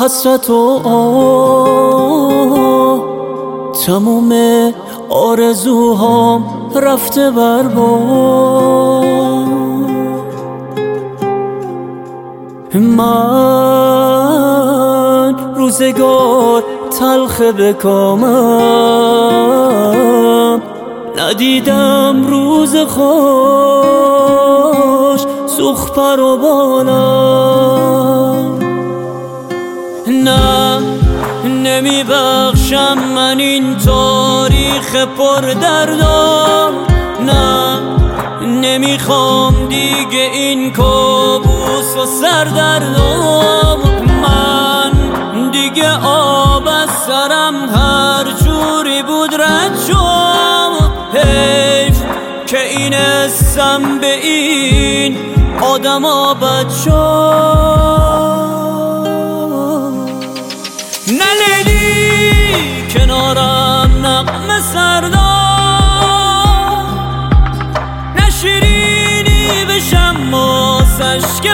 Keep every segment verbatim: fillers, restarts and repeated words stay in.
حسرت و آه، تموم آرزوهام رفته بر باد. من روزگار تلخ بکامم، ندیدم روز خوش سوخت پر و بالم. نه نمی بخشم من این تاریخ پر دردم، نه نمیخوام دیگه این کابوس و سردردم. من دیگه آب از سرم هر جوری بود رد شد. حیف که این اسم به این آدم ها بد شد. نه لیلی کنارم نغمه سردار، نه شیرینی بشم باز اشک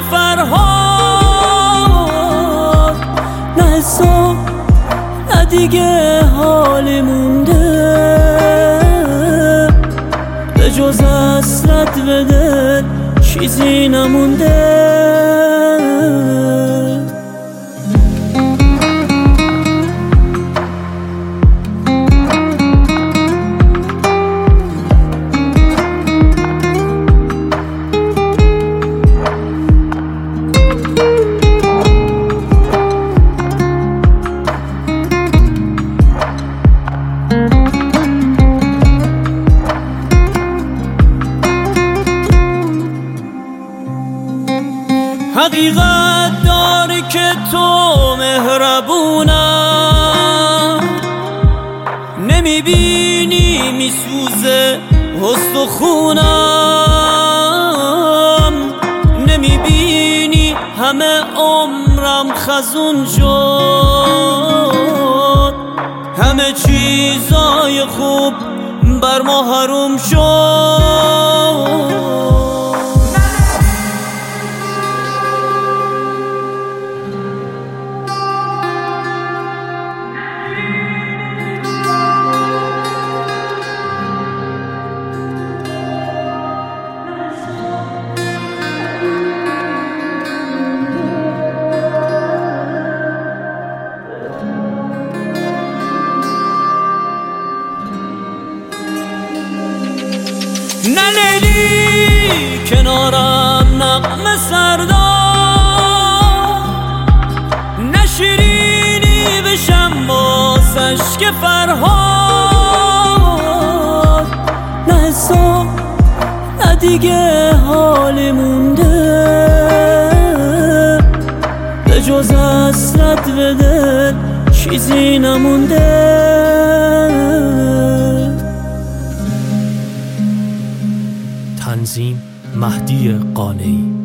فرهاد، نه حساب نه دیگه حالی مونده به جز حسرت به دل چیزی نمونده. حقیقت داری که تو مهربونم، نمیبینی میسوزه حس و خونم، نمیبینی همه عمرم خزون شد، همه چیزای خوب بر ما حروم شد. نه لیلی کنارم نغمه سردار، نه شیرینی بشم باز اشک فرهاد، نه حساب نه دیگه حالی مونده به جز حسرت به دل چیزی نمونده. تنظیم مهدی قانعی.